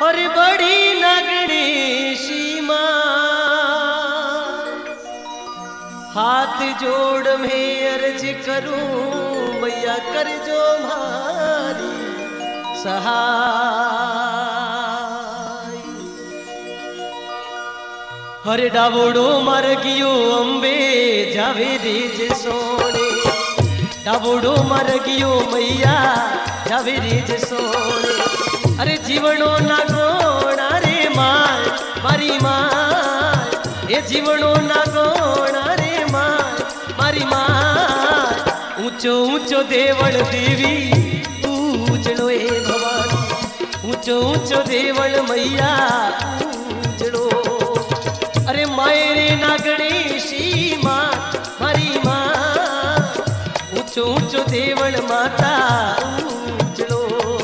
और बड़ी नगणेशी माँ, हाथ जोड़ में अर्ज करूं मैया कर जो मारी सहाय। हरे डावोड़ो मर गयो अंबे जावे रेज सोने, डावोड़ो मर गयो मैया जावे रेज सोने। अरे जीवनो ना गोणा रे माय मारी माय, ये जीवनो ना गोणा रे माय मारी माय। ऊंचो ऊंचो देवल देवी पूजलो ए भवानी, ऊंचो ऊंचो देवल मैया पूजलो। अरे मायरे ना गणेशी माँ मारी माँ, ऊंचो ऊंचो देवल माता पूजलो।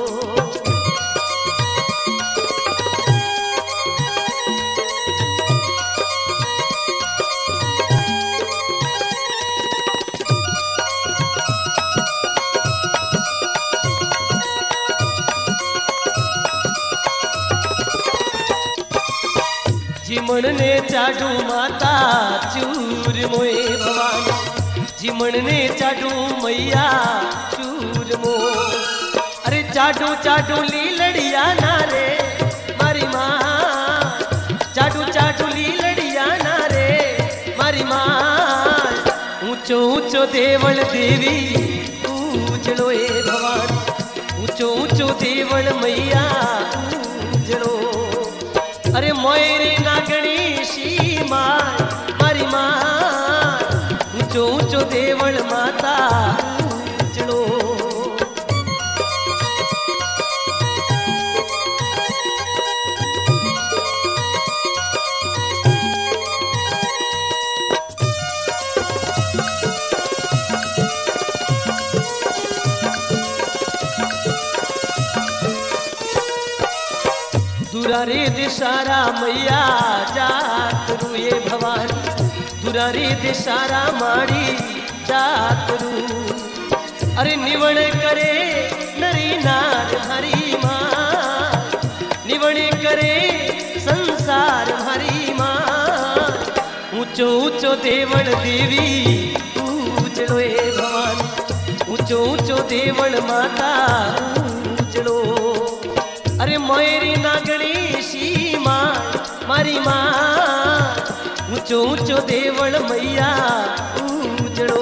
जिमण ने चाडू माता चूर मोए भवानी, जिमण ने चाडू मैया चूर मो। अरे चाडू चाडू लीलड़िया ना रे मारी माँ, चाडू चाडू लीलड़िया ना रे मारी माँ। ऊंचो ऊंचो देवल देवी पूजलो ए भवानी, ऊंचो ऊंचो देवल मैया पूजलो। अरे मोयरे ना गणेशी माँ मारी माँ, ऊंचो ऊंचो देवल माता पूजलो। दुरारे दिशारा मैया जात रुए भवानी, दुरारे दिशारा माड़ी जात रू। अरे निवण करे नरी नार हरी माँ, निवण करे संसार हरी माँ। ऊंचो ऊंचो देवल देवी पूजलो ए भवानी, ऊंचो ऊंचो देवल माता पूजलो। अरे मोयरी ना गणेशी माँ मारी माँ, ऊंचो ऊंचो देवल मैया पूजलो।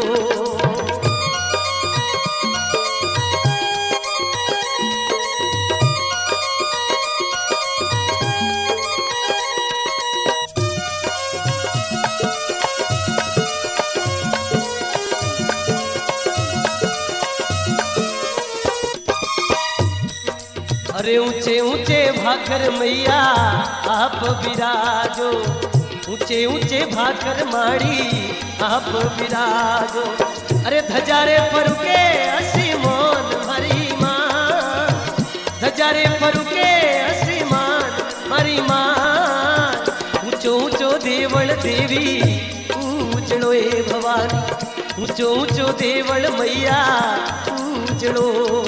अरे ऊंचे ऊंचे भाकर मैया आप विराजो, ऊंचे ऊंचे भाकर माड़ी आप विराजो। अरे धजारे फरुके हसी मोन हरी माँ, धजारे फरुके हसी मान मारी माँ। ऊंचो ऊंचो देवल देवी पूजलो ए भवानी, ऊंचो ऊंचो देवल मैया पूजलो।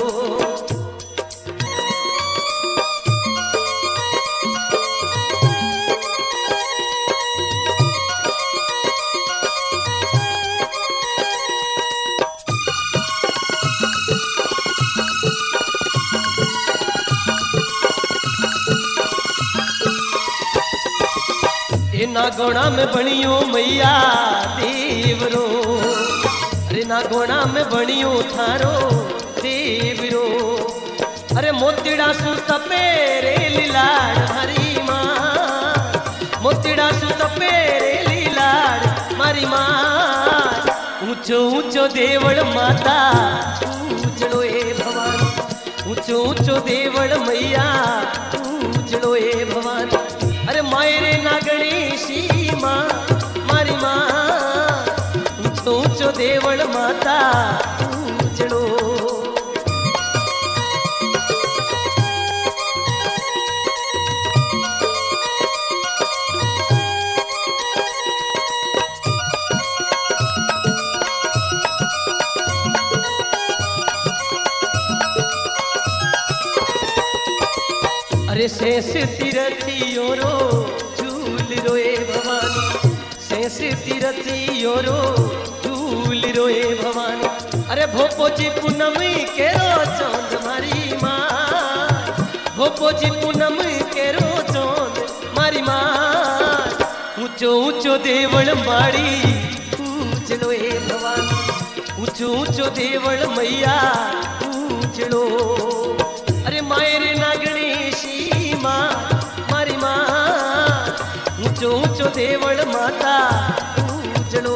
नागोणा में बनियो मैया देवरो, अरे नागोणा में बनियो थारो देवरो। अरे मोतीड़ा सु तपेरे लीलाड़ हरी माँ, मोतीड़ा सु तपेरे लीलाड़ मारी माँ। ऊंचो ऊंचो देवल माता पूजलो ए भवानी, ऊंचो ऊंचो देवल मैया पूजलो ए भवानी। अरे मायरे ना गणेशी माँ मारी माँ, ऊंचो ऊंचो देवल माता पूजलो। अरे शेष तीरथियो रो झूल रोए भवानी, शेष तीरथियो रो झूल रोए भवानी। अरे भोपो जी पूनम के रो चौंद मारी माँ, भोपो जी पूनम के रो चौंद मारी माँ। ऊंचो ऊंचो देवल माड़ी पूजलो ए भवानी, ऊंचो ऊंचो देवल मैया पूजलो। अरे मायरे ना गणेशी माँ मारी माँ, ऊंचो ऊंचो देवल माता पूजलो।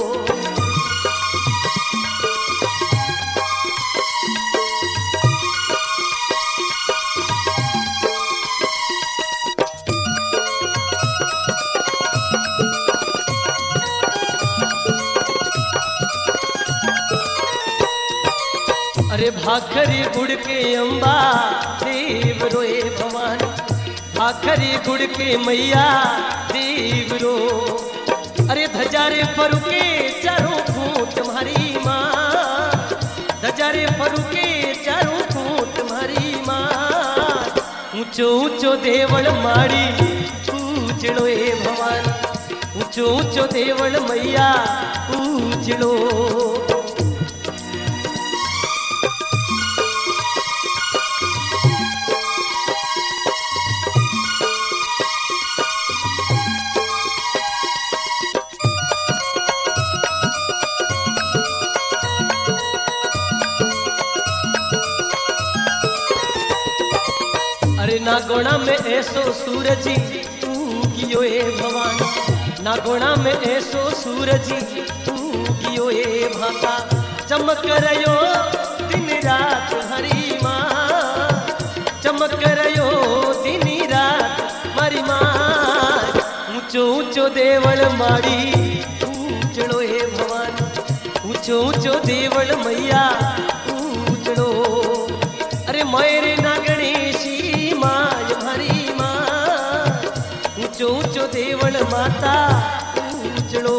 अरे भाखरी गुड़ के अम्बा देव रोए भवानी, भाखरी गुड़ के मैया देव रो। अरे धजारे फरुके चारों फूट मारी माँ, धजारे फरुके चारों फूट मारी माँ। ऊंचो ऊंचो देवल माड़ी पूजलो ए भवानी, ऊंचो ऊंचो देवल मैया पूजलो। अरे नागोणा में ऐसो सूरज उगियो ए भवानी, नागोणा में ऐसो सूरज उगियो ए भाता। चमक रयो दिन रात हरी माँ, चमक रयो दिन रात मारी माँ। ऊंचो ऊंचो देवल माड़ी पूजलो ए भवानी, ऊंचो ऊंचो देवल मैया पूजलो। अरे मेरे ना गणेशी माय हरी माँ, ऊंचो ऊंचो देवल माता पूजलो।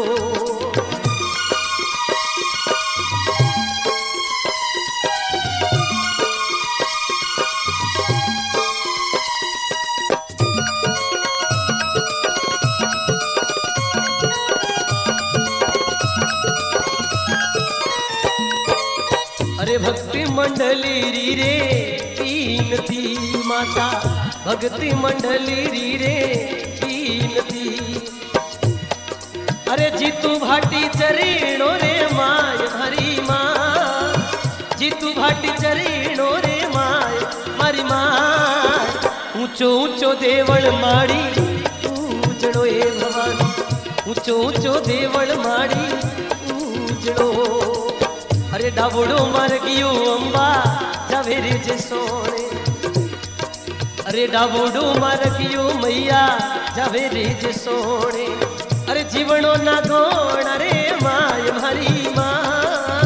अरे भक्ति मंडली री रे तीन थी माता, भक्ति मंडली री रे तीन थी। अरे जीतू भाटी चरीणो रे माय हरी माँ, जीतू भाटी चरीणो रे माय मारी माँ। ऊंचो ऊंचो देवल माड़ी पूजलो ए भवानी, ऊंचो ऊंचो देवल माड़ी पूजलो। अरे डाबोड़ो मर गयो अम्बा जावेरे जे सोने, अरे डाबोड़ो मर गयो मैया जावेरे जे सोने। अरे जीवनो ना गोण रे माय मारी माँ,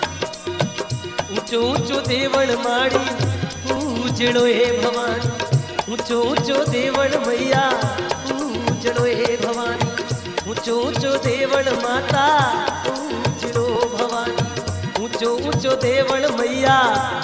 ऊंचो ऊंचो देवल माड़ी पूजलो ए भवानी, ऊंचो ऊंचो देवल मैया पूजलो ए भवानी, ऊंचो ऊंचो देवल माता पूजलो भवानी, ऊंचो ऊंचो देवल मैया